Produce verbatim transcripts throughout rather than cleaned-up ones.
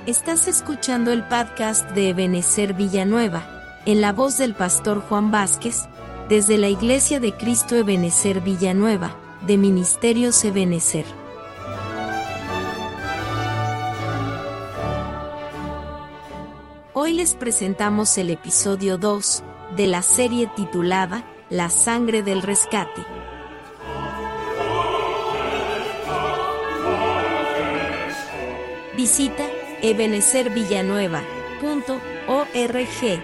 Estás escuchando el podcast de Ebenecer Villanueva, en la voz del pastor Juan Vázquez, desde la Iglesia de Cristo Ebenecer Villanueva, de Ministerios Ebenecer. Hoy les presentamos el episodio dos de la serie titulada La Sangre del Rescate. Visita ebenecer villanueva punto org.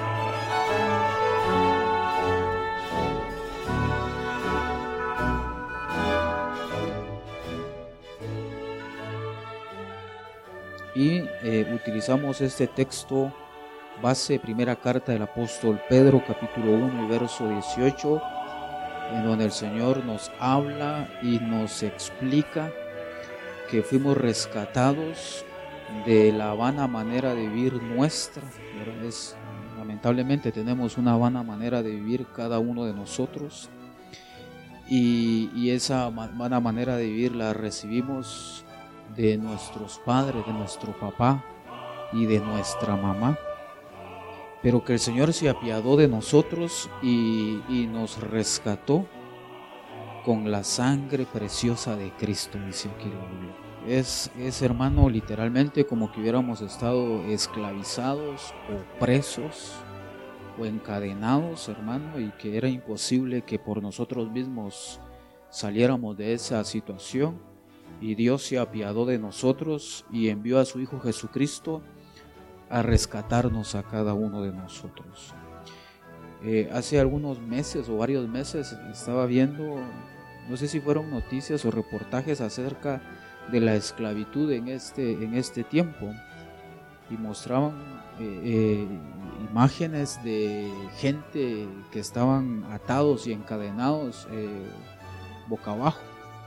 Y eh, utilizamos este texto base, primera carta del apóstol Pedro, capítulo uno y verso dieciocho, en donde el Señor nos habla y nos explica que fuimos rescatados de la vana manera de vivir nuestra. Es, lamentablemente tenemos una vana manera de vivir cada uno de nosotros, y, y esa vana manera de vivir la recibimos de nuestros padres, de nuestro papá y de nuestra mamá, pero que el Señor se apiadó de nosotros y, y nos rescató con la sangre preciosa de Cristo, dice aquí la Biblia. Es, es, hermano, literalmente como que hubiéramos estado esclavizados o presos o encadenados, hermano, y que era imposible que por nosotros mismos saliéramos de esa situación. Y Dios se apiadó de nosotros y envió a su Hijo Jesucristo a rescatarnos a cada uno de nosotros. Eh, hace algunos meses o varios meses estaba viendo, no sé si fueron noticias o reportajes acerca de la esclavitud en este, en este tiempo, y mostraban eh, eh, imágenes de gente que estaban atados y encadenados eh, boca abajo.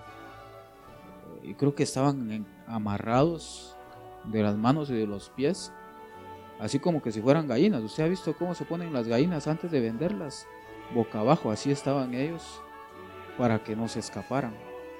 Y creo que estaban amarrados de las manos y de los pies, así como que si fueran gallinas. ¿Usted ha visto cómo se ponen las gallinas antes de venderlas? Boca abajo, así estaban ellos para que no se escaparan.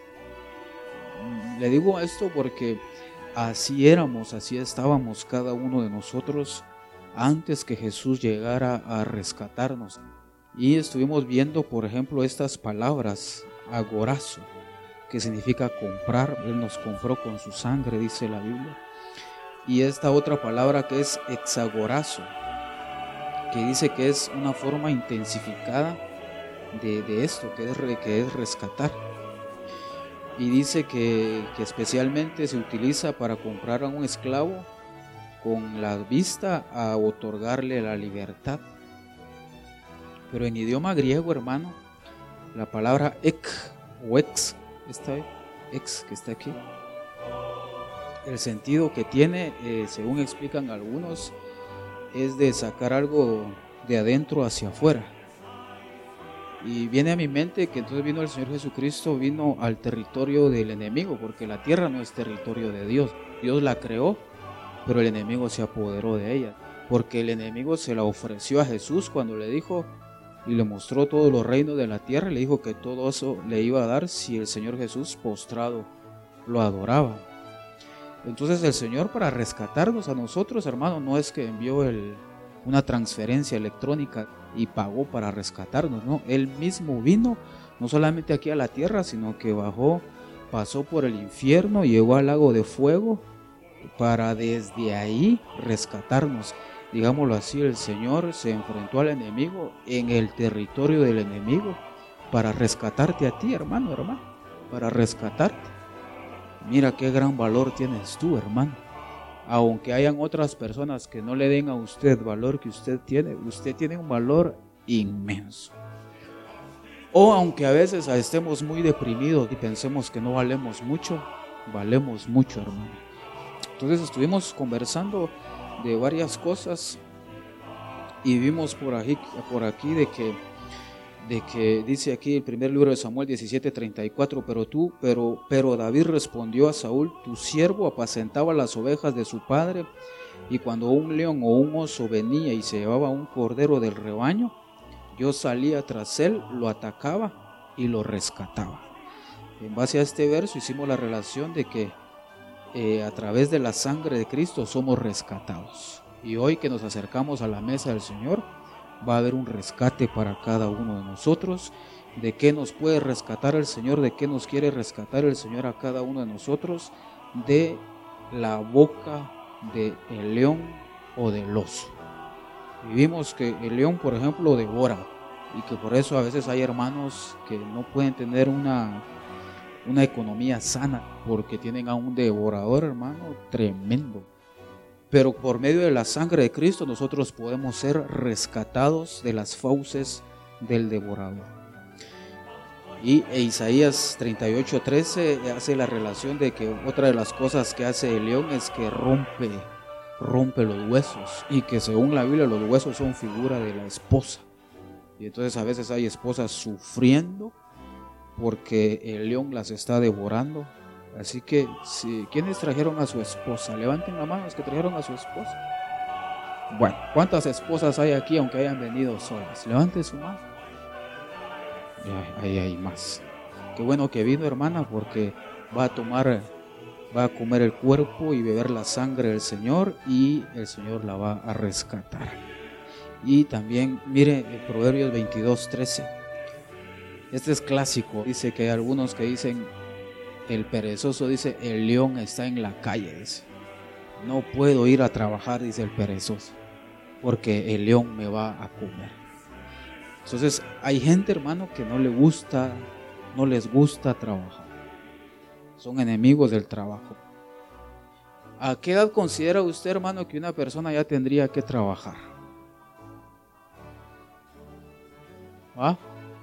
Le digo esto porque así éramos, así estábamos cada uno de nosotros antes que Jesús llegara a rescatarnos. Y estuvimos viendo, por ejemplo, estas palabras, agorazo, que significa comprar. Él nos compró con su sangre, dice la Biblia. Y esta otra palabra que es exagorazo, que dice que es una forma intensificada de, de esto, que es, que es rescatar. Y dice que, que especialmente se utiliza para comprar a un esclavo con la vista a otorgarle la libertad. Pero en idioma griego, hermano, la palabra ek o ex, esta ex que está aquí, el sentido que tiene, eh, según explican algunos, es de sacar algo de adentro hacia afuera. Y viene a mi mente que entonces vino el Señor Jesucristo, vino al territorio del enemigo, porque la tierra no es territorio de Dios. Dios la creó, pero el enemigo se apoderó de ella, porque el enemigo se la ofreció a Jesús cuando le dijo y le mostró todos los reinos de la tierra, y le dijo que todo eso le iba a dar si el Señor Jesús postrado lo adoraba. Entonces el Señor, para rescatarnos a nosotros, hermano, no es que envió el, una transferencia electrónica y pagó para rescatarnos, no, Él mismo vino, no solamente aquí a la tierra, sino que bajó, pasó por el infierno, llegó al lago de fuego para desde ahí rescatarnos. Digámoslo así, el Señor se enfrentó al enemigo en el territorio del enemigo para rescatarte a ti, hermano, hermano, para rescatarte. Mira qué gran valor tienes tú, hermano. Aunque hayan otras personas que no le den a usted valor que usted tiene, usted tiene un valor inmenso. O aunque a veces estemos muy deprimidos y pensemos que no valemos mucho, valemos mucho, hermano. Entonces estuvimos conversando de varias cosas y vimos por aquí, por aquí de que, de que dice aquí el primer libro de Samuel diecisiete treinta y cuatro, pero tú, pero, pero David respondió a Saúl, tu siervo apacentaba las ovejas de su padre, y cuando un león o un oso venía y se llevaba un cordero del rebaño, yo salía tras él, lo atacaba y lo rescataba. En base a este verso hicimos la relación de que eh, a través de la sangre de Cristo somos rescatados. Y hoy que nos acercamos a la mesa del Señor, va a haber un rescate para cada uno de nosotros. ¿De qué nos puede rescatar el Señor? ¿De qué nos quiere rescatar el Señor a cada uno de nosotros? De la boca del león o del oso. Vivimos que el león, por ejemplo, devora, y que por eso a veces hay hermanos que no pueden tener una, una economía sana porque tienen a un devorador, hermano, tremendo. Pero por medio de la sangre de Cristo nosotros podemos ser rescatados de las fauces del devorador. Y e Isaías treinta y ocho trece hace la relación de que otra de las cosas que hace el león es que rompe, rompe los huesos, y que según la Biblia los huesos son figura de la esposa. Y entonces a veces hay esposas sufriendo porque el león las está devorando. Así que, si, ¿quiénes trajeron a su esposa? Levanten la mano los que trajeron a su esposa. Bueno, ¿cuántas esposas hay aquí aunque hayan venido solas? Levanten su mano. Ya, ahí hay más. Qué bueno que vino, hermana, porque va a tomar, va a comer el cuerpo y beber la sangre del Señor, y el Señor la va a rescatar. Y también, mire, el Proverbios veintidós trece. Este es clásico. Dice que hay algunos que dicen, el perezoso dice, el león está en la calle, dice. No puedo ir a trabajar, dice el perezoso, porque el león me va a comer. Entonces hay gente, hermano, que no le gusta, no les gusta trabajar. Son enemigos del trabajo. ¿A qué edad considera usted, hermano, que una persona ya tendría que trabajar? ¿Ah?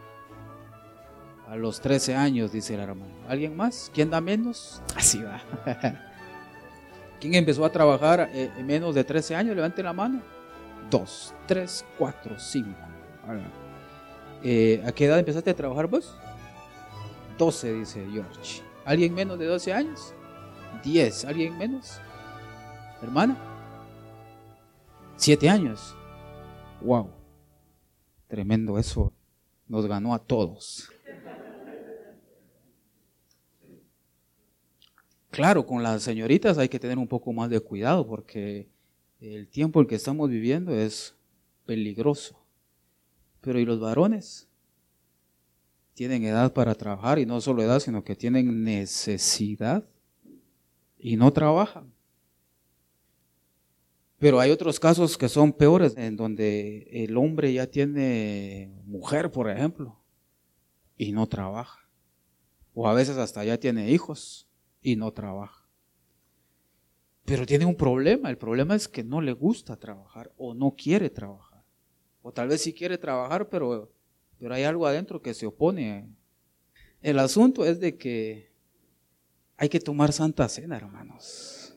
A los trece años, dice el hermano. ¿Alguien más? ¿Quién da menos? Así va. ¿Quién empezó a trabajar eh, en menos de trece años? Levante la mano. Dos, tres, cuatro, cinco. Eh, ¿A qué edad empezaste a trabajar vos? doce, dice George. ¿Alguien menos de doce años? diez. ¿Alguien menos? ¿Hermana? siete años. Wow. Tremendo eso. Nos ganó a todos. Claro, con las señoritas hay que tener un poco más de cuidado porque el tiempo en que estamos viviendo es peligroso. Pero ¿y los varones? Tienen edad para trabajar, y no solo edad, sino que tienen necesidad y no trabajan. Pero hay otros casos que son peores, en donde el hombre ya tiene mujer, por ejemplo, y no trabaja. O a veces hasta ya tiene hijos y no trabaja. Pero tiene un problema. El problema es que no le gusta trabajar o no quiere trabajar. O tal vez sí quiere trabajar, pero, pero hay algo adentro que se opone. El asunto es de que hay que tomar Santa Cena, hermanos.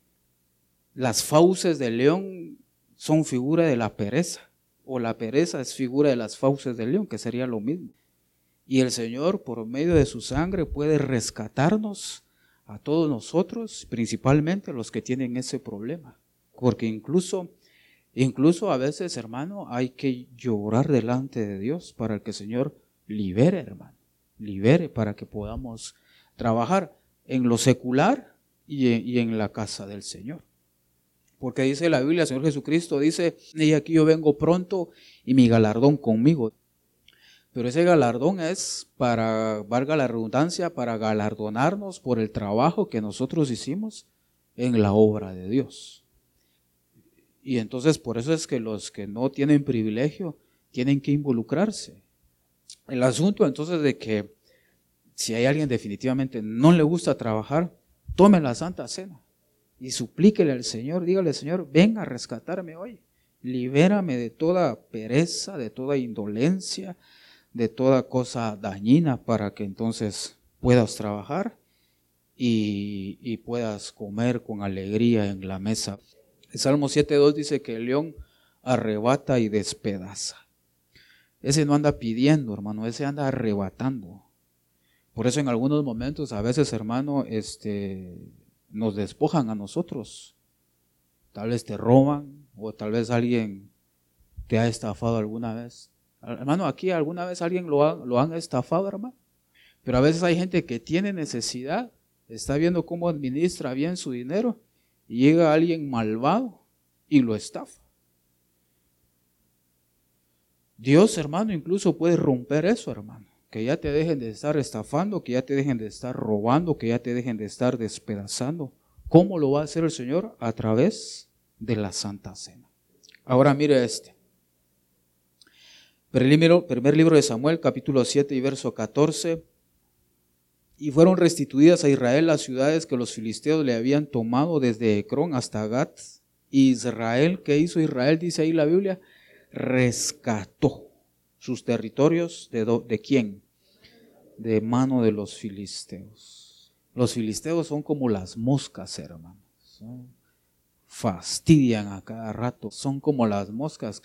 Las fauces del león son figura de la pereza, o la pereza es figura de las fauces del león, que sería lo mismo. Y el Señor, por medio de su sangre, puede rescatarnos a todos nosotros, principalmente los que tienen ese problema. Porque incluso, incluso a veces, hermano, hay que llorar delante de Dios para que el Señor libere, hermano, libere para que podamos trabajar en lo secular y en, y en la casa del Señor. Porque dice la Biblia, el Señor Jesucristo dice, y aquí yo vengo pronto y mi galardón conmigo. Pero ese galardón es para, valga la redundancia, para galardonarnos por el trabajo que nosotros hicimos en la obra de Dios. Y entonces por eso es que los que no tienen privilegio tienen que involucrarse. El asunto entonces de que si hay alguien definitivamente no le gusta trabajar, tome la Santa Cena y suplíquele al Señor, dígale: Señor, ven a rescatarme hoy, libérame de toda pereza, de toda indolencia, de toda cosa dañina, para que entonces puedas trabajar y, y puedas comer con alegría en la mesa. El Salmo siete dos dice que el león arrebata y despedaza. Ese no anda pidiendo, hermano, ese anda arrebatando. Por eso en algunos momentos, a veces, hermano, este, nos despojan a nosotros. Tal vez te roban, o tal vez alguien te ha estafado alguna vez. Hermano, aquí alguna vez alguien lo, ha, lo han estafado, hermano. Pero a veces hay gente que tiene necesidad está viendo cómo administra bien su dinero y llega alguien malvado y lo estafa. Dios, hermano, incluso puede romper eso, hermano. Que ya te dejen de estar estafando, que ya te dejen de estar robando, que ya te dejen de estar despedazando. ¿Cómo lo va a hacer el Señor? A través de la Santa Cena. Ahora mire este. Primer libro de Samuel, capítulo siete y verso catorce. Y fueron restituidas a Israel las ciudades que los filisteos le habían tomado desde Ecrón hasta Gat. Israel, ¿qué hizo Israel? Dice ahí la Biblia, rescató sus territorios. ¿De, do, de quién? De mano de los filisteos. Los filisteos son como las moscas, hermanos. Son, fastidian a cada rato, son como las moscas.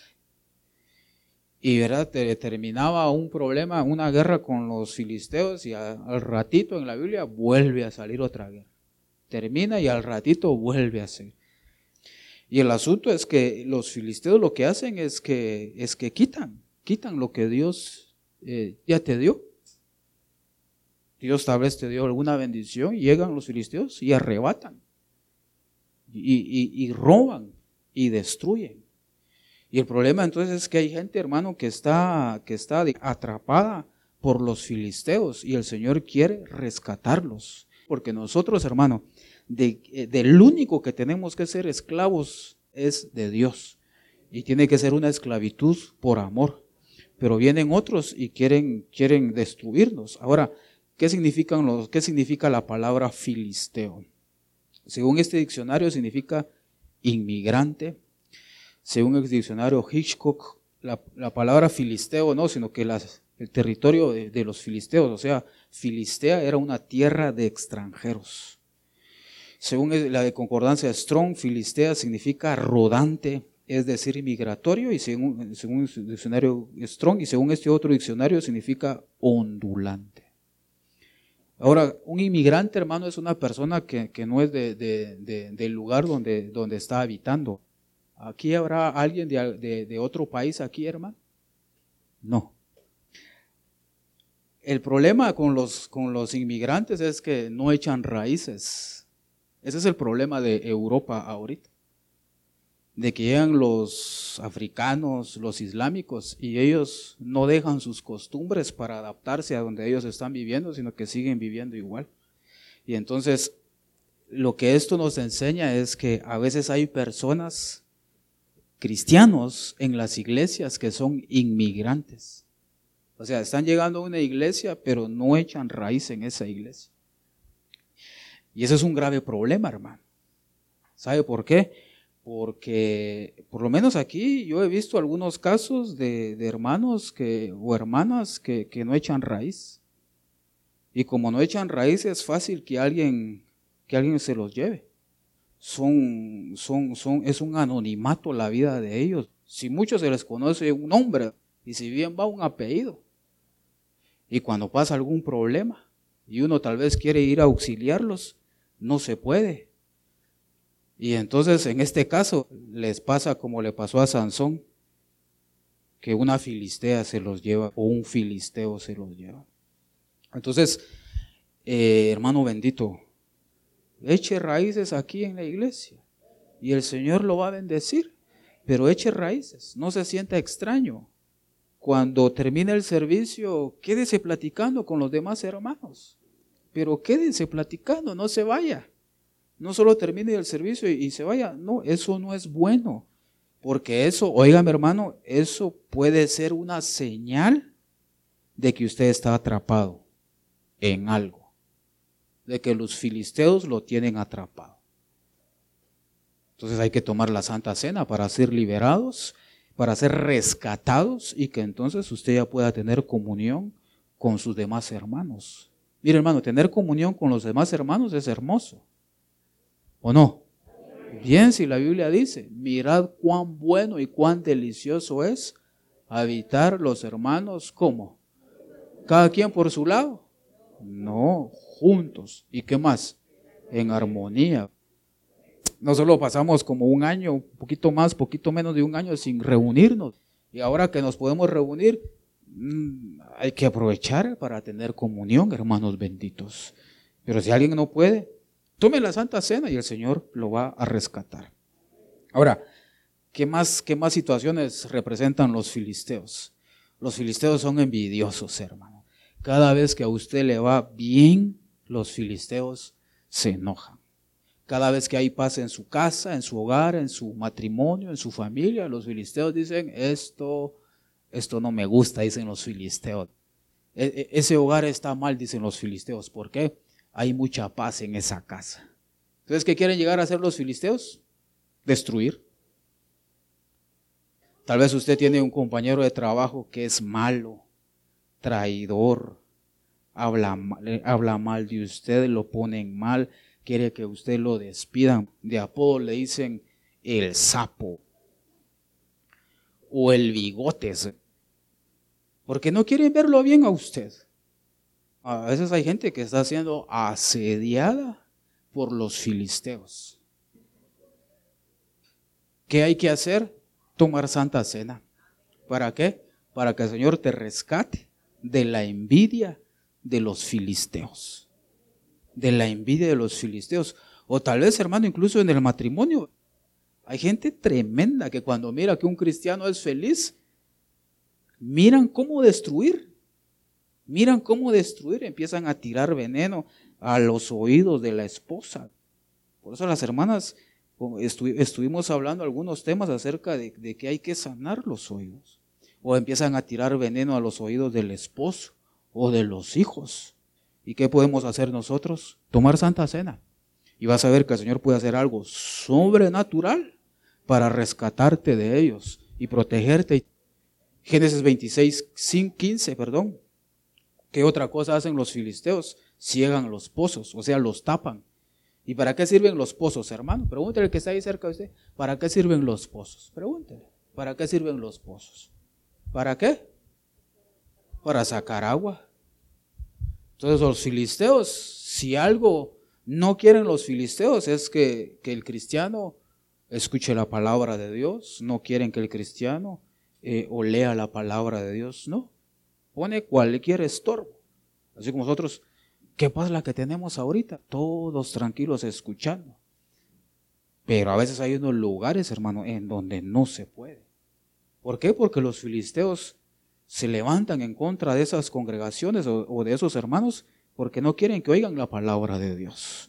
Y verdad, terminaba un problema, una guerra con los filisteos y a, al ratito en la Biblia vuelve a salir otra guerra. Termina y al ratito vuelve a seguir. Y el asunto es que los filisteos lo que hacen es que, es que quitan, quitan lo que Dios eh, ya te dio. Dios tal vez te dio alguna bendición y llegan los filisteos y arrebatan. Y, y, y roban y destruyen. Y el problema entonces es que hay gente, hermano, que está, que está atrapada por los filisteos y el Señor quiere rescatarlos. Porque nosotros, hermano, de, del único que tenemos que ser esclavos es de Dios. Y tiene que ser una esclavitud por amor. Pero vienen otros y quieren, quieren destruirnos. Ahora, ¿qué significan los, qué significa la palabra filisteo? Según este diccionario significa inmigrante. Según el diccionario Hitchcock, la, la palabra filisteo no, sino que las, el territorio de, de los filisteos, o sea, Filistea era una tierra de extranjeros. Según la de concordancia Strong, Filistea significa rodante, es decir, migratorio, y según, según el diccionario Strong, y según este otro diccionario significa ondulante. Ahora, un inmigrante, hermano, es una persona que, que no es de, de, de, del lugar donde, donde está habitando. ¿Aquí habrá alguien de, de, de otro país aquí, hermano? No. El problema con los, con los inmigrantes es que no echan raíces. Ese es el problema de Europa ahorita. De que llegan los africanos, los islámicos, y ellos no dejan sus costumbres para adaptarse a donde ellos están viviendo, sino que siguen viviendo igual. Y entonces, lo que esto nos enseña es que a veces hay personas cristianos en las iglesias que son inmigrantes. O sea, están llegando a una iglesia, pero no echan raíz en esa iglesia. Y ese es un grave problema, hermano. ¿Sabe por qué? Porque por lo menos aquí yo he visto algunos casos de, de hermanos que, o hermanas que, que no echan raíz. Y como no echan raíz, es fácil que alguien, que alguien se los lleve. Son, son, son, es un anonimato la vida de ellos. Si muchos se les conoce un nombre y si bien va un apellido. Y cuando pasa algún problema y uno tal vez quiere ir a auxiliarlos, no se puede. Y entonces en este caso les pasa como le pasó a Sansón, que una filistea se los lleva o un filisteo se los lleva. Entonces, eh, hermano bendito, eche raíces aquí en la iglesia y el Señor lo va a bendecir, pero eche raíces, no se sienta extraño. Cuando termine el servicio, quédese platicando con los demás hermanos, pero quédese platicando, no se vaya. No solo termine el servicio y, y se vaya, no, eso no es bueno, porque eso, óigame hermano, eso puede ser una señal de que usted está atrapado en algo. De que los filisteos lo tienen atrapado. Entonces hay que tomar la Santa Cena para ser liberados, para ser rescatados y que entonces usted ya pueda tener comunión con sus demás hermanos. Mire hermano, tener comunión con los demás hermanos es hermoso, ¿o no? Bien, si la Biblia dice, mirad cuán bueno y cuán delicioso es habitar los hermanos, ¿cómo? ¿Cada quien por su lado? No, juntos. ¿Y qué más? En armonía. No solo pasamos como un año, un poquito más, poquito menos de un año sin reunirnos. Y ahora que nos podemos reunir, mmm, hay que aprovechar para tener comunión, hermanos benditos. Pero si alguien no puede, tome la Santa Cena y el Señor lo va a rescatar. Ahora, ¿qué más, qué más situaciones representan los filisteos? Los filisteos son envidiosos, hermano. Cada vez que a usted le va bien, los filisteos se enojan. Cada vez que hay paz en su casa, en su hogar, en su matrimonio, en su familia, los filisteos dicen, esto, esto no me gusta, dicen los filisteos. E- ese hogar está mal, dicen los filisteos. ¿Por qué? Hay mucha paz en esa casa. Entonces, ¿qué quieren llegar a hacer los filisteos? Destruir. Tal vez usted tiene un compañero de trabajo que es malo, traidor, habla mal, habla mal de usted, lo ponen mal, quiere que usted lo despidan. De apodo le dicen el sapo o el bigotes, porque no quieren verlo bien a usted. A veces hay gente que está siendo asediada por los filisteos. ¿Qué hay que hacer? Tomar Santa Cena. ¿Para qué? Para que el Señor te rescate de la envidia de los filisteos. De la envidia de los filisteos. O tal vez, hermano, incluso en el matrimonio. Hay gente tremenda que cuando mira que un cristiano es feliz, miran cómo destruir. Miran cómo destruir. Empiezan a tirar veneno a los oídos de la esposa. Por eso las hermanas estu- estuvimos hablando algunos temas acerca de, de que hay que sanar los oídos. O empiezan a tirar veneno a los oídos del esposo o de los hijos. ¿Y qué podemos hacer nosotros? Tomar Santa Cena. Y vas a ver que el Señor puede hacer algo sobrenatural para rescatarte de ellos y protegerte. Génesis veintiséis, quince, perdón. ¿Qué otra cosa hacen los filisteos? Ciegan los pozos, o sea, los tapan. ¿Y para qué sirven los pozos, hermano? Pregúntele al que está ahí cerca de usted. ¿Para qué sirven los pozos? Pregúntele. ¿Para qué sirven los pozos? ¿Para qué? Para sacar agua. Entonces los filisteos, si algo no quieren los filisteos es que, que el cristiano escuche la palabra de Dios. No quieren que el cristiano eh, o lea la palabra de Dios, no. Pone cualquier estorbo. Así como nosotros, ¿qué pasa la que tenemos ahorita? Todos tranquilos escuchando. Pero a veces hay unos lugares, hermano, en donde no se puede. ¿Por qué? Porque los filisteos se levantan en contra de esas congregaciones o, o de esos hermanos porque no quieren que oigan la palabra de Dios.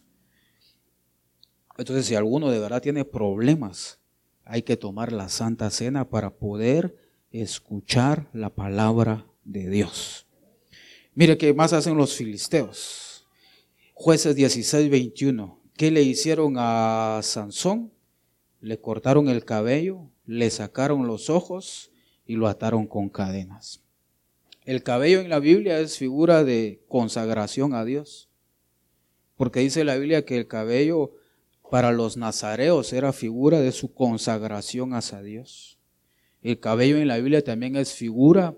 Entonces, si alguno de verdad tiene problemas, hay que tomar la Santa Cena para poder escuchar la palabra de Dios. Mire qué más hacen los filisteos. Jueces dieciséis, veintiuno. ¿Qué le hicieron a Sansón? Le cortaron el cabello, le sacaron los ojos y lo ataron con cadenas. El cabello en la Biblia es figura de consagración a Dios, porque dice la Biblia que el cabello para los nazareos era figura de su consagración hacia Dios. El cabello en la Biblia también es figura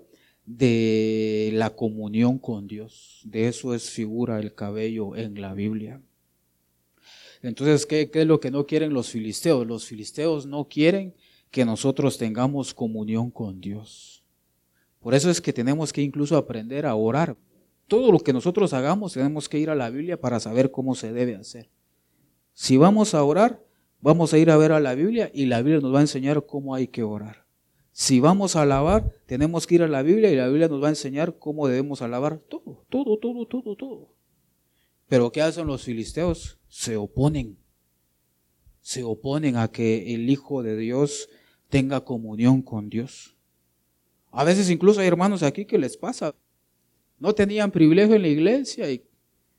de la comunión con Dios. De eso es figura el cabello en la Biblia. Entonces, ¿qué, qué es lo que no quieren los filisteos? Los filisteos no quieren que nosotros tengamos comunión con Dios. Por eso es que tenemos que incluso aprender a orar. Todo lo que nosotros hagamos tenemos que ir a la Biblia para saber cómo se debe hacer. Si vamos a orar, vamos a ir a ver a la Biblia y la Biblia nos va a enseñar cómo hay que orar. Si vamos a alabar, tenemos que ir a la Biblia y la Biblia nos va a enseñar cómo debemos alabar. Todo, todo, todo, todo, todo. Pero ¿qué hacen los filisteos? Se oponen. Se oponen a que el Hijo de Dios tenga comunión con Dios. A veces incluso hay hermanos aquí que les pasa. No tenían privilegio en la iglesia y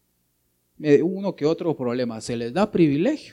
uno que otro problema. Se les da privilegio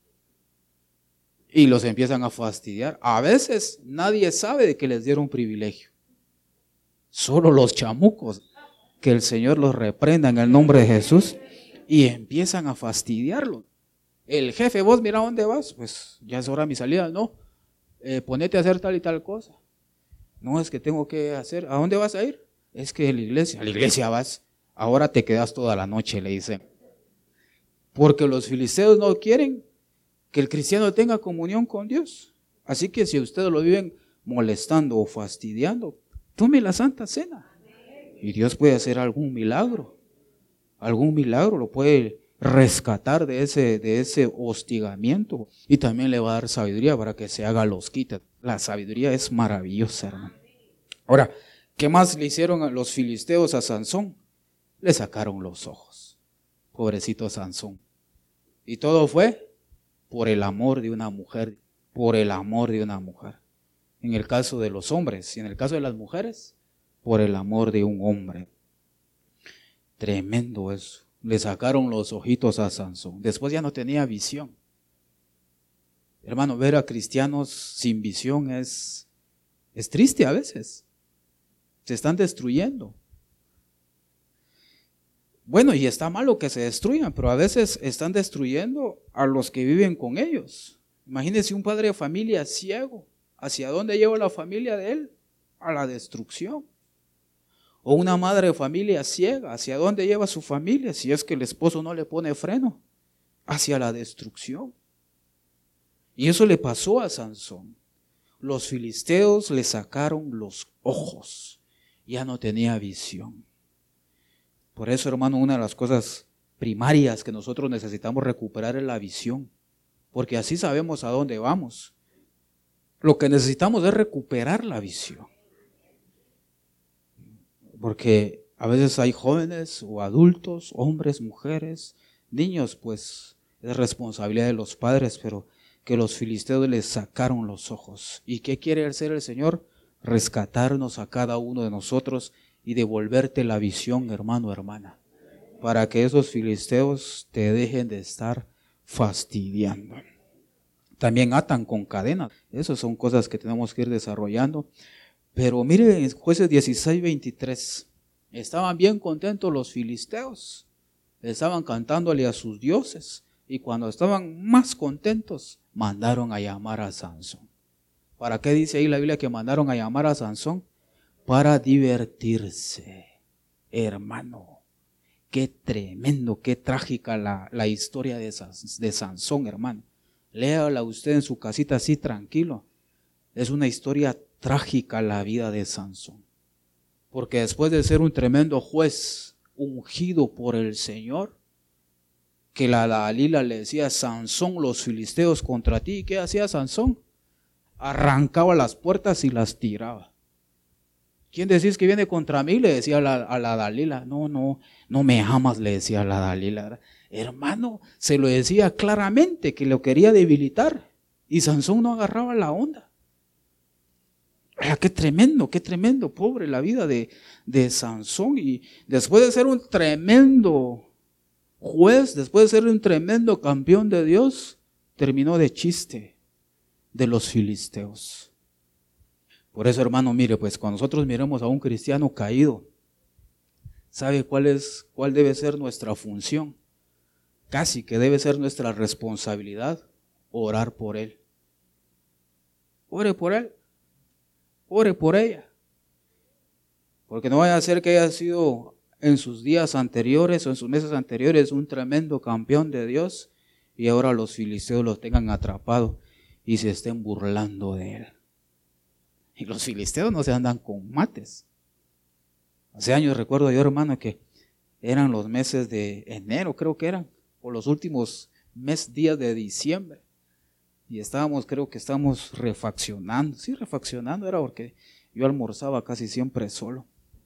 y los empiezan a fastidiar. A veces nadie sabe de que les dieron privilegio. Solo los chamucos. Que el Señor los reprenda en el nombre de Jesús. Y empiezan a fastidiarlo. El jefe, vos mira dónde vas. Pues ya es hora de mi salida. No, eh, ponete a hacer tal y tal cosa. No, es que tengo que hacer. ¿A dónde vas a ir? Es que a la iglesia. A la iglesia vas. Ahora te quedas toda la noche, le dicen. Porque los filisteos no quieren que el cristiano tenga comunión con Dios. Así que si ustedes lo viven molestando o fastidiando, tome la Santa Cena. Y Dios puede hacer algún milagro. algún milagro, lo puede rescatar de ese, de ese hostigamiento, y también le va a dar sabiduría para que se haga los quites. La sabiduría es maravillosa, hermano. Ahora, ¿qué más le hicieron a los filisteos a Sansón? Le sacaron los ojos. Pobrecito Sansón. Y todo fue por el amor de una mujer, por el amor de una mujer. En el caso de los hombres, y en el caso de las mujeres, por el amor de un hombre. Tremendo eso. Le sacaron los ojitos a Sansón. Después ya no tenía visión. Hermano, ver a cristianos sin visión es, es triste a veces. Se están destruyendo. Bueno, y está malo que se destruyan, pero a veces están destruyendo a los que viven con ellos. Imagínense un padre de familia ciego. ¿Hacia dónde lleva la familia de él? A la destrucción. O una madre de familia ciega. ¿Hacia dónde lleva su familia? Si es que el esposo no le pone freno. Hacia la destrucción. Y eso le pasó a Sansón. Los filisteos le sacaron los ojos. Ya no tenía visión. Por eso, hermano, una de las cosas primarias que nosotros necesitamos recuperar es la visión. Porque así sabemos a dónde vamos. Lo que necesitamos es recuperar la visión. Porque a veces hay jóvenes o adultos, hombres, mujeres, niños, pues es responsabilidad de los padres, pero que los filisteos les sacaron los ojos. ¿Y qué quiere hacer el Señor? Rescatarnos a cada uno de nosotros y devolverte la visión, hermano, hermana, para que esos filisteos te dejen de estar fastidiando. También atan con cadenas. Esas son cosas que tenemos que ir desarrollando. Pero mire en Jueces dieciséis, veintitrés, estaban bien contentos los filisteos, estaban cantándole a sus dioses, y cuando estaban más contentos, mandaron a llamar a Sansón. ¿Para qué dice ahí la Biblia que mandaron a llamar a Sansón? Para divertirse, hermano. Qué tremendo, qué trágica la, la historia de, de Sansón, hermano. Léala usted en su casita así tranquilo. Es una historia trágica la vida de Sansón. Porque después de ser un tremendo juez ungido por el Señor, que la Dalila le decía: Sansón, los filisteos contra ti. ¿Y qué hacía Sansón? Arrancaba las puertas y las tiraba. ¿Quién decís que viene contra mí? Le decía a la, a la Dalila. No, no, no me amas, le decía a la Dalila. Hermano, se lo decía claramente que lo quería debilitar. Y Sansón no agarraba la onda. Ah, qué tremendo, qué tremendo, pobre la vida de, de Sansón. Y después de ser un tremendo juez, después de ser un tremendo campeón de Dios, terminó de chiste de los filisteos. Por eso, hermano, mire, pues cuando nosotros miremos a un cristiano caído, ¿sabe cuál es, cuál debe ser nuestra función? Casi que debe ser nuestra responsabilidad, orar por él. Ore por él, ore por ella. Porque no vaya a ser que haya sido en sus días anteriores o en sus meses anteriores un tremendo campeón de Dios y ahora los filisteos lo tengan atrapado y se estén burlando de él. Y los filisteos no se andan con mates. Hace años recuerdo yo, hermano, que eran los meses de enero, creo que eran, o los últimos mes, días de diciembre. Y estábamos, creo que estábamos refaccionando. Sí, refaccionando era porque yo almorzaba casi siempre solo.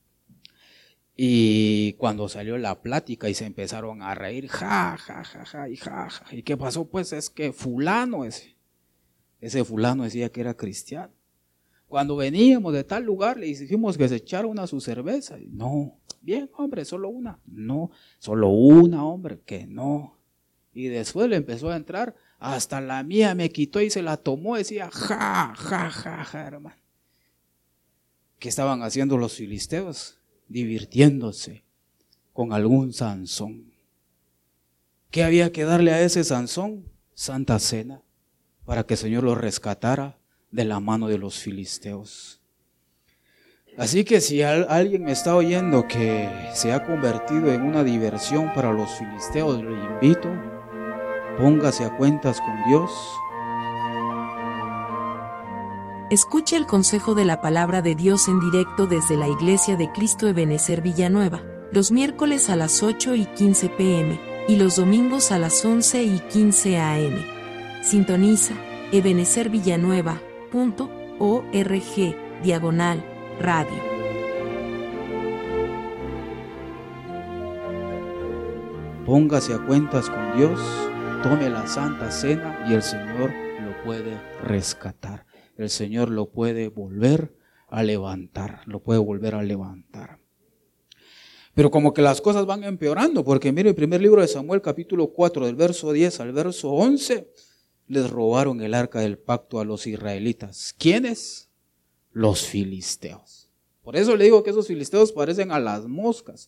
Y cuando salió la plática y se empezaron a reír, ja, ja, ja, ja, y ja, ja. ¿Y qué pasó? Pues es que fulano ese, ese fulano decía que era cristiano. Cuando veníamos de tal lugar le dijimos que se echara una su cerveza. Y no, bien hombre, solo una. No, solo una hombre, que no. Y después le empezó a entrar, hasta la mía me quitó y se la tomó, decía ja, ja, ja, ja, hermano. ¿Qué estaban haciendo los filisteos? Divirtiéndose con algún Sansón. ¿Qué había que darle a ese Sansón? Santa Cena, para que el Señor lo rescatara de la mano de los filisteos. Así que si alguien me está oyendo que se ha convertido en una diversión para los filisteos, le invito, póngase a cuentas con Dios. Escuche el consejo de la palabra de Dios en directo desde la Iglesia de Cristo Ebenecer Villanueva, los miércoles a las ocho y quince pm, y los domingos a las once y quince am. Sintoniza ebenecer villanueva punto org, diagonal, radio. Póngase a cuentas con Dios, tome la Santa Cena y el Señor lo puede rescatar. El Señor lo puede volver a levantar, lo puede volver a levantar. Pero como que las cosas van empeorando, porque mire el primer libro de Samuel, capítulo cuatro, del verso diez al verso once, les robaron el arca del pacto a los israelitas. ¿Quiénes? Los filisteos. Por eso le digo que esos filisteos parecen a las moscas.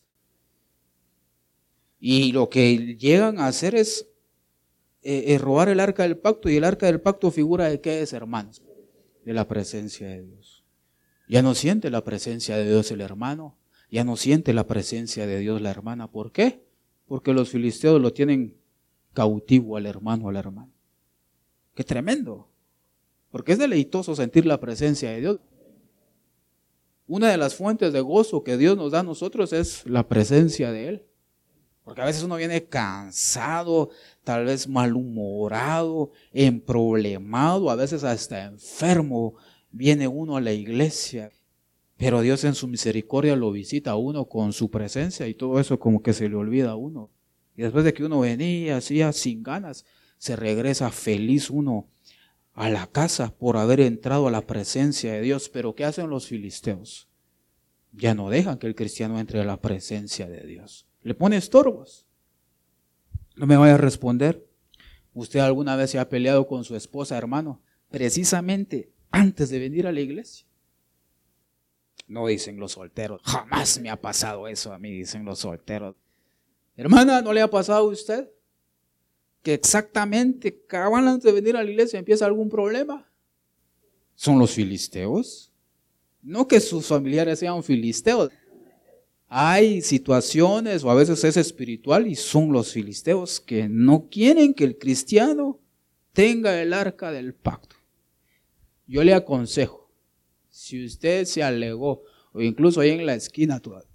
Y lo que llegan a hacer es, eh, es robar el arca del pacto, y el arca del pacto figura de qué es, hermanos, de la presencia de Dios. Ya no siente la presencia de Dios el hermano, ya no siente la presencia de Dios la hermana. ¿Por qué? Porque los filisteos lo tienen cautivo al hermano o a la hermana. ¡Qué tremendo! Porque es deleitoso sentir la presencia de Dios. Una de las fuentes de gozo que Dios nos da a nosotros es la presencia de Él. Porque a veces uno viene cansado, tal vez malhumorado, emproblemado, a veces hasta enfermo. Viene uno a la iglesia, pero Dios en su misericordia lo visita a uno con su presencia y todo eso como que se le olvida a uno. Y después de que uno venía así sin ganas, se regresa feliz uno a la casa por haber entrado a la presencia de Dios. Pero ¿qué hacen los filisteos? Ya no dejan que el cristiano entre a la presencia de Dios. Le pone estorbos. No me vaya a responder. ¿Usted alguna vez se ha peleado con su esposa, hermano? Precisamente antes de venir a la iglesia. No, dicen los solteros. Jamás me ha pasado eso a mí, dicen los solteros. Hermana, ¿no le ha pasado a usted que exactamente cabal antes de venir a la iglesia empieza algún problema? ¿Son los filisteos? No que sus familiares sean filisteos. Hay situaciones, o a veces es espiritual, y son los filisteos que no quieren que el cristiano tenga el arca del pacto. Yo le aconsejo, si usted se alegó, o incluso ahí en la esquina todavía,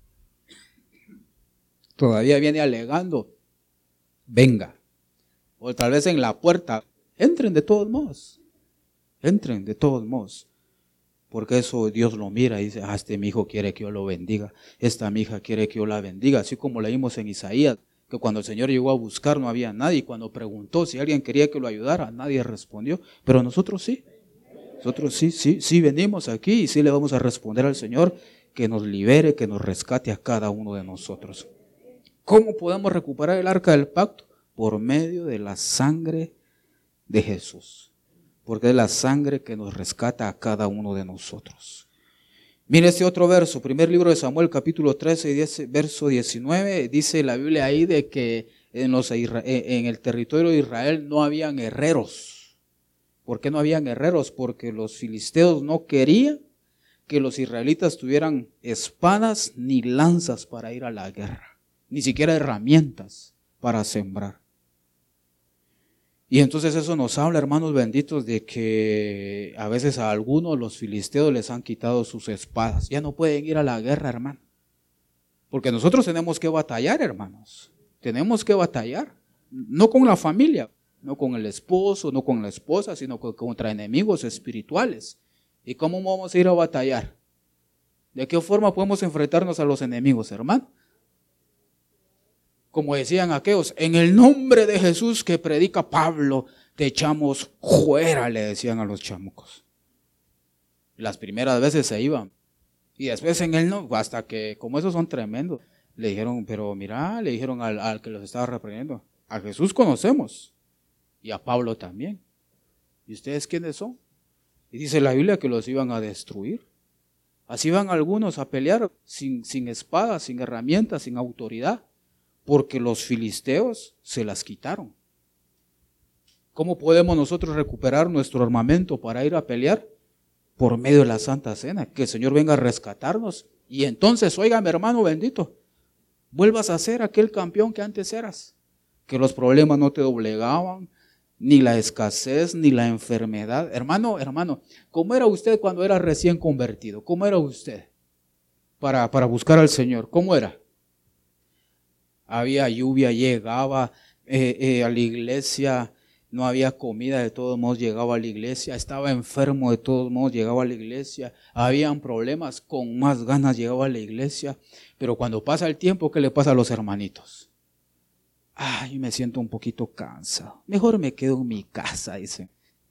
todavía viene alegando, venga. O tal vez en la puerta, entren de todos modos, entren de todos modos. Porque eso Dios lo mira y dice, ah, este mi hijo quiere que yo lo bendiga, esta mi hija quiere que yo la bendiga. Así como leímos en Isaías, que cuando el Señor llegó a buscar no había nadie, y cuando preguntó si alguien quería que lo ayudara, nadie respondió, pero nosotros sí. Nosotros sí, sí, sí venimos aquí y sí le vamos a responder al Señor que nos libere, que nos rescate a cada uno de nosotros. ¿Cómo podemos recuperar el arca del pacto? Por medio de la sangre de Jesús. Porque es la sangre que nos rescata a cada uno de nosotros. Mire este otro verso, primer libro de Samuel, capítulo trece, verso diecinueve, dice la Biblia ahí de que en, los, en el territorio de Israel no habían herreros. ¿Por qué no habían herreros? Porque los filisteos no querían que los israelitas tuvieran espadas ni lanzas para ir a la guerra, ni siquiera herramientas para sembrar. Y entonces eso nos habla, hermanos benditos, de que a veces a algunos los filisteos les han quitado sus espadas. Ya no pueden ir a la guerra, hermano. Porque nosotros tenemos que batallar, hermanos. Tenemos que batallar. No con la familia, no con el esposo, no con la esposa, sino contra enemigos espirituales. ¿Y cómo vamos a ir a batallar? ¿De qué forma podemos enfrentarnos a los enemigos, hermano? Como decían aquellos, en el nombre de Jesús que predica Pablo, te echamos fuera, le decían a los chamucos. Las primeras veces se iban. Y después en el no, hasta que, como esos son tremendos, le dijeron, pero mira, le dijeron al, al que los estaba reprendiendo, a Jesús conocemos, y a Pablo también. ¿Y ustedes quiénes son? Y dice la Biblia que los iban a destruir. Así van algunos a pelear sin, sin espada, sin herramientas, sin autoridad. Porque los filisteos se las quitaron. ¿Cómo podemos nosotros recuperar nuestro armamento para ir a pelear? Por medio de la Santa Cena, que el Señor venga a rescatarnos. Y entonces, óigame hermano bendito, vuelvas a ser aquel campeón que antes eras. Que los problemas no te doblegaban, ni la escasez, ni la enfermedad. Hermano, hermano, ¿cómo era usted cuando era recién convertido? ¿Cómo era usted para, para buscar al Señor? ¿Cómo era? había lluvia, llegaba eh, eh, a la iglesia, no había comida, de todos modos llegaba a la iglesia, estaba enfermo, de todos modos llegaba a la iglesia, habían problemas, con más ganas llegaba a la iglesia, pero cuando pasa el tiempo, ¿qué le pasa a los hermanitos? Ay, me siento un poquito cansado, mejor me quedo en mi casa, dicen.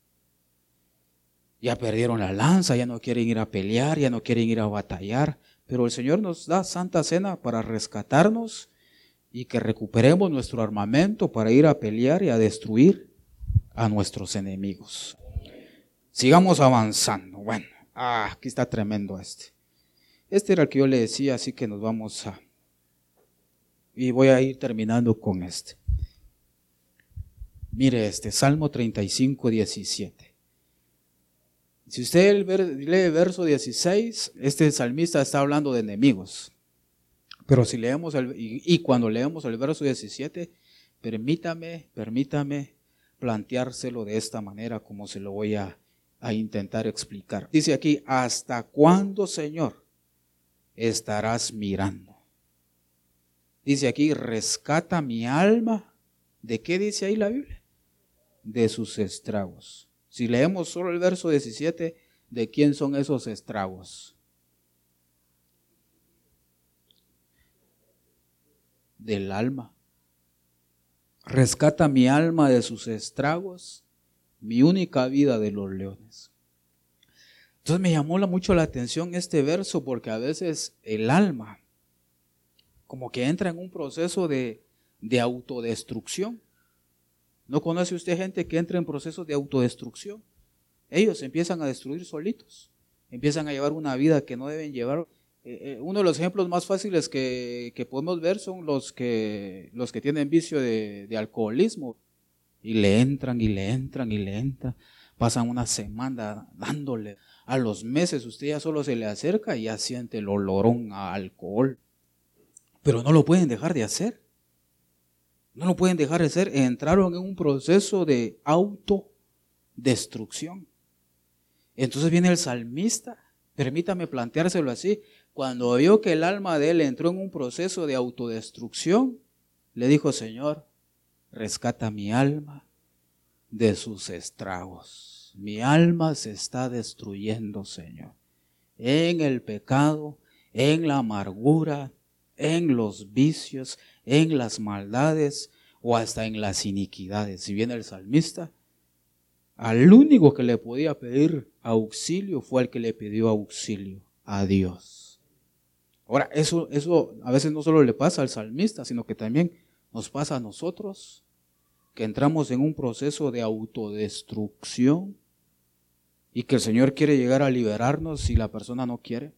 Ya perdieron la lanza, ya no quieren ir a pelear, ya no quieren ir a batallar, pero el Señor nos da Santa Cena para rescatarnos y que recuperemos nuestro armamento para ir a pelear y a destruir a nuestros enemigos. Sigamos avanzando. Bueno, ah, aquí está tremendo este. Este era el que yo le decía, así que nos vamos a... Y voy a ir terminando con este. Mire este, Salmo treinta y cinco, diecisiete. Si usted lee el verso dieciséis, este salmista está hablando de enemigos. Pero si leemos el, y, y cuando leemos el verso diecisiete, permítame, permítame planteárselo de esta manera como se lo voy a, a intentar explicar. Dice aquí, ¿hasta cuándo, Señor, estarás mirando? Dice aquí, rescata mi alma. ¿De qué dice ahí la Biblia? De sus estragos. Si leemos solo el verso diecisiete, ¿de quién son esos estragos? Del alma. Rescata mi alma de sus estragos, mi única vida de los leones. Entonces me llamó mucho la atención este verso porque a veces el alma como que entra en un proceso de, de autodestrucción. ¿No conoce usted gente que entra en procesos de autodestrucción? Ellos empiezan a destruir solitos, empiezan a llevar una vida que no deben llevar. Eh, eh, uno de los ejemplos más fáciles que, que podemos ver son los que, los que tienen vicio de, de alcoholismo y le entran y le entran y le entran, pasan una semana dándole, a los meses usted ya solo se le acerca y ya siente el olorón a alcohol, pero no lo pueden dejar de hacer, no lo pueden dejar de hacer, entraron en un proceso de autodestrucción. Entonces viene el salmista, permítame planteárselo así, cuando vio que el alma de él entró en un proceso de autodestrucción, le dijo, Señor, rescata mi alma de sus estragos. Mi alma se está destruyendo, Señor, en el pecado, en la amargura, en los vicios, en las maldades o hasta en las iniquidades. Si viene el salmista, al único que le podía pedir auxilio fue al que le pidió auxilio, a Dios. Ahora, eso, eso a veces no solo le pasa al salmista, sino que también nos pasa a nosotros, que entramos en un proceso de autodestrucción y que el Señor quiere llegar a liberarnos si la persona no quiere.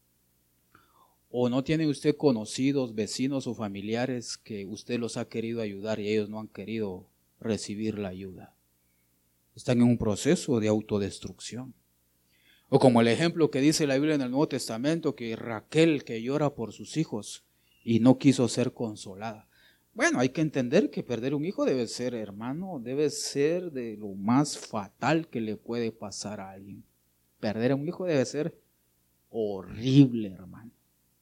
¿O no tiene usted conocidos, vecinos o familiares que usted los ha querido ayudar y ellos no han querido recibir la ayuda? Están en un proceso de autodestrucción. O como el ejemplo que dice la Biblia en el Nuevo Testamento, que Raquel que llora por sus hijos y no quiso ser consolada. Bueno, hay que entender que perder un hijo debe ser, hermano, debe ser de lo más fatal que le puede pasar a alguien. Perder a un hijo debe ser horrible, hermano.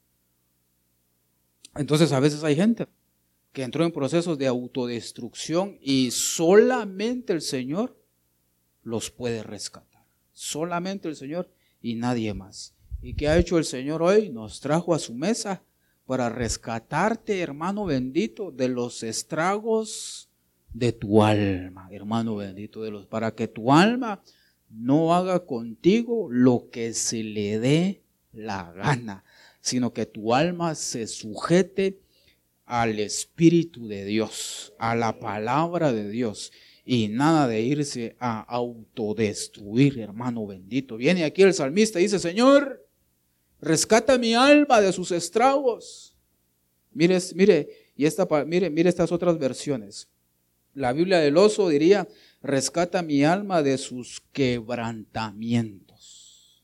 Entonces a veces hay gente que entró en procesos de autodestrucción y solamente el Señor los puede rescatar. Solamente el Señor y nadie más. ¿Y qué ha hecho el Señor hoy? Nos trajo a su mesa para rescatarte, hermano bendito, de los estragos de tu alma, hermano bendito, de los, para que tu alma no haga contigo lo que se le dé la gana, sino que tu alma se sujete al Espíritu de Dios, a la palabra de Dios, y nada de irse a autodestruir, hermano bendito. Viene aquí el salmista y dice, Señor, rescata mi alma de sus estragos. Mire, mire, y esta, mire, mire estas otras versiones. La Biblia del Oso diría, rescata mi alma de sus quebrantamientos.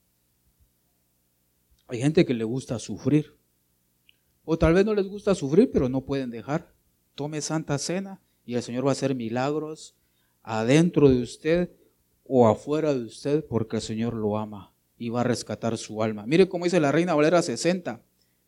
Hay gente que le gusta sufrir, o tal vez no les gusta sufrir, pero no pueden dejar. Tome Santa Cena y el Señor va a hacer milagros adentro de usted o afuera de usted, porque el Señor lo ama y va a rescatar su alma. Mire cómo dice la Reina Valera sesenta.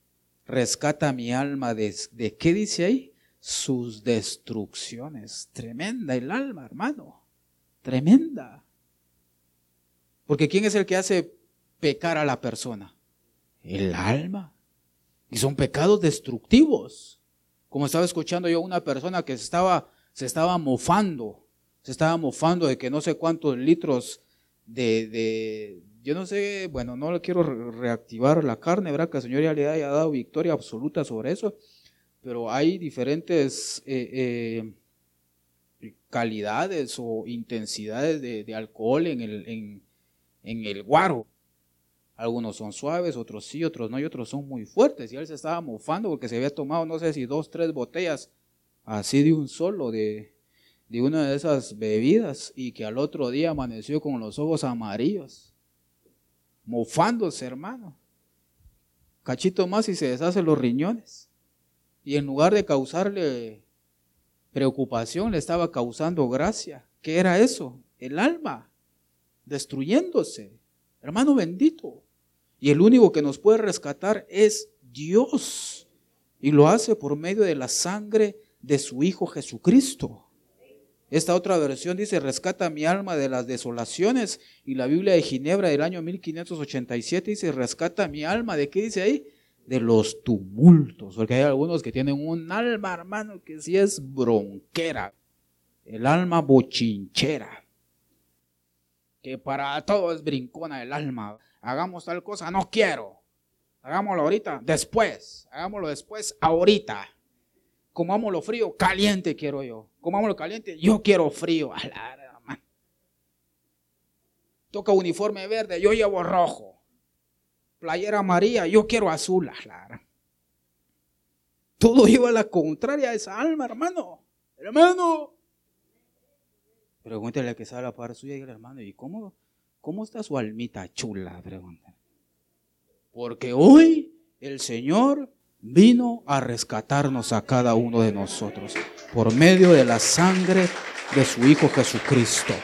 rescata mi alma de, de ¿qué dice ahí? Sus destrucciones. Tremenda el alma, hermano. Tremenda. Porque ¿quién es el que hace pecar a la persona? El alma. Y son pecados destructivos. Como estaba escuchando yo a una persona que estaba, se estaba mofando, se estaba mofando de que no sé cuántos litros de, de yo no sé, bueno, no le quiero reactivar la carne, ¿verdad? Que el Señor ya le haya dado victoria absoluta sobre eso, pero hay diferentes eh, eh, calidades o intensidades de, de alcohol en el, en, en el guaro. Algunos son suaves, otros sí, otros no, y otros son muy fuertes. Y él se estaba mofando porque se había tomado, no sé si dos, tres botellas así de un solo, de, de una de esas bebidas, y que al otro día amaneció con los ojos amarillos, mofándose, hermano. Cachito más y se deshace los riñones. Y en lugar de causarle preocupación, le estaba causando gracia. ¿Qué era eso? El alma, destruyéndose. Hermano bendito. Y el único que nos puede rescatar es Dios. Y lo hace por medio de la sangre de su Hijo Jesucristo. Esta otra versión dice, rescata mi alma de las desolaciones. Y la Biblia de Ginebra del año mil quinientos ochenta y siete dice, rescata mi alma. ¿De qué dice ahí? De los tumultos. Porque hay algunos que tienen un alma, hermano, que sí es bronquera. El alma bochinchera. Que para todo es brincona el alma. Hagamos tal cosa, no quiero. Hagámoslo ahorita, después. Hagámoslo después, ahorita. Comámoslo frío, caliente quiero yo. Comámoslo caliente, yo quiero frío. A la, hermano. Toca uniforme verde, yo llevo rojo. Playera amarilla, yo quiero azul. A la, todo lleva a la contraria a esa alma, hermano. Hermano. Pregúntale a que sabe la par suya y el hermano, ¿y cómo, cómo está su almita chula? Pregúntale. Porque hoy el Señor vino a rescatarnos a cada uno de nosotros por medio de la sangre de su Hijo Jesucristo.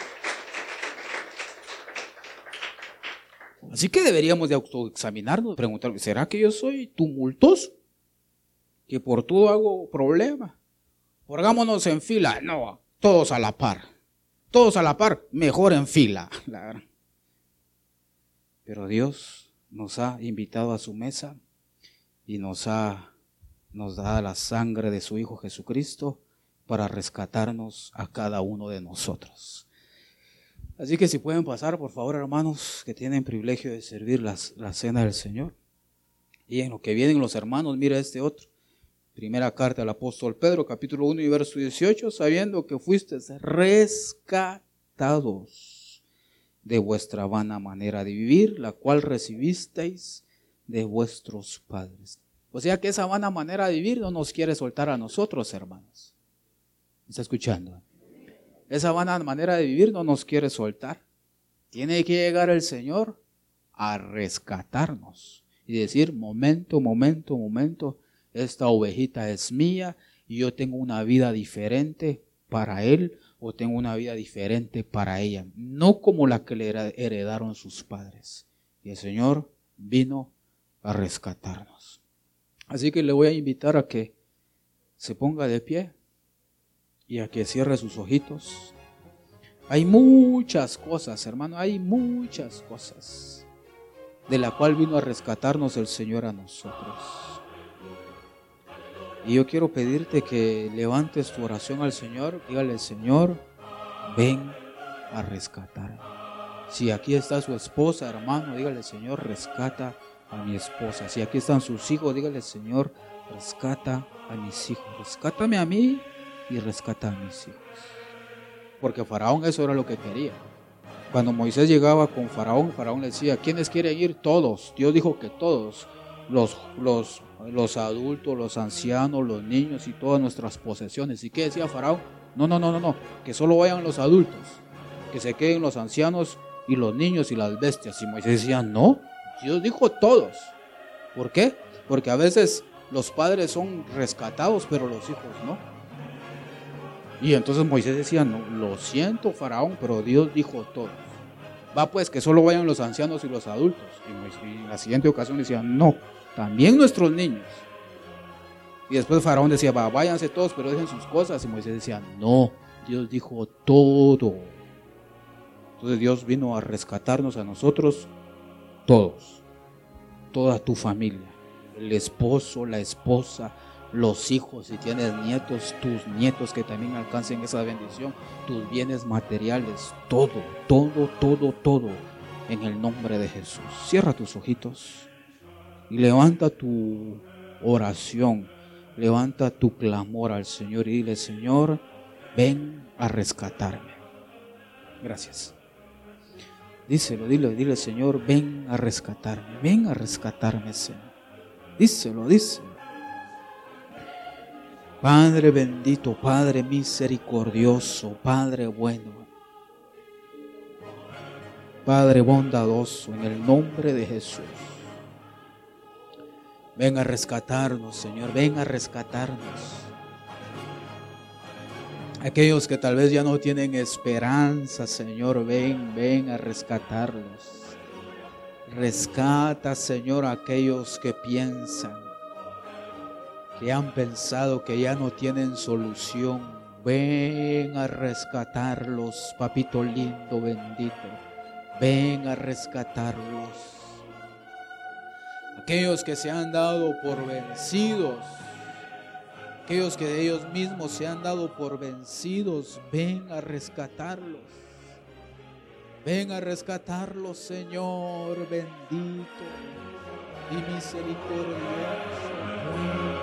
Así que deberíamos de autoexaminarnos, preguntar, ¿será que yo soy tumultuoso? Que por todo hago problema. Pongámonos en fila. No. Todos a la par, todos a la par, mejor en fila. Pero Dios nos ha invitado a su mesa y nos ha nos da la sangre de su Hijo Jesucristo para rescatarnos a cada uno de nosotros. Así que si pueden pasar, por favor, hermanos, que tienen privilegio de servir las, la cena del Señor. Y en lo que vienen los hermanos, mira este otro. Primera carta al apóstol Pedro, capítulo uno y verso dieciocho, sabiendo que fuisteis rescatados de vuestra vana manera de vivir, la cual recibisteis de vuestros padres. O sea que esa vana manera de vivir no nos quiere soltar a nosotros, hermanos. ¿Me está escuchando? Esa vana manera de vivir no nos quiere soltar. Tiene que llegar el Señor a rescatarnos y decir, momento, momento, momento, esta ovejita es mía y yo tengo una vida diferente para él o tengo una vida diferente para ella, no como la que le heredaron sus padres. Y el Señor vino a rescatarnos. Así que le voy a invitar a que se ponga de pie y a que cierre sus ojitos. Hay muchas cosas, hermano, hay muchas cosas de la cual vino a rescatarnos el Señor a nosotros. Y yo quiero pedirte que levantes tu oración al Señor. Dígale, Señor, ven a rescatar. Si aquí está su esposa, hermano, dígale, Señor, rescata a mi esposa. Si aquí están sus hijos, dígale, Señor, rescata a mis hijos. Rescátame a mí y rescata a mis hijos. Porque Faraón eso era lo que quería. Cuando Moisés llegaba con Faraón, Faraón le decía, ¿quiénes quieren ir? Todos. Dios dijo que todos. Los, los, los adultos, los ancianos, los niños y todas nuestras posesiones. ¿Y qué decía Faraón? No, no, no, no, no, que solo vayan los adultos, que se queden los ancianos y los niños y las bestias. Y Moisés decía, no, Dios dijo todos. ¿Por qué? Porque a veces los padres son rescatados, pero los hijos no. Y entonces Moisés decía, no, lo siento, Faraón, pero Dios dijo todos. Va pues, que solo vayan los ancianos y los adultos. Y en la siguiente ocasión decía, no, también nuestros niños. Y después Faraón decía, va, váyanse todos, pero dejen sus cosas. Y Moisés decía, no, Dios dijo todo. Entonces Dios vino a rescatarnos a nosotros todos, toda tu familia, el esposo, la esposa, los hijos, si tienes nietos, tus nietos que también alcancen esa bendición, tus bienes materiales, todo, todo, todo, todo, en el nombre de Jesús. Cierra tus ojitos y levanta tu oración, levanta tu clamor al Señor y dile, Señor, ven a rescatarme. Gracias. Díselo, dile, dile, Señor, ven a rescatarme, ven a rescatarme, Señor. Díselo, díselo. Padre bendito, Padre misericordioso, Padre bueno, Padre bondadoso, en el nombre de Jesús. Ven a rescatarnos, Señor, ven a rescatarnos. Aquellos que tal vez ya no tienen esperanza, Señor, ven, ven a rescatarlos. Rescata, Señor, a aquellos que piensan, que han pensado que ya no tienen solución. Ven a rescatarlos, papito lindo, bendito. Ven a rescatarlos. Aquellos que se han dado por vencidos, aquellos que de ellos mismos se han dado por vencidos, ven a rescatarlos. Ven a rescatarlos, Señor bendito y misericordioso.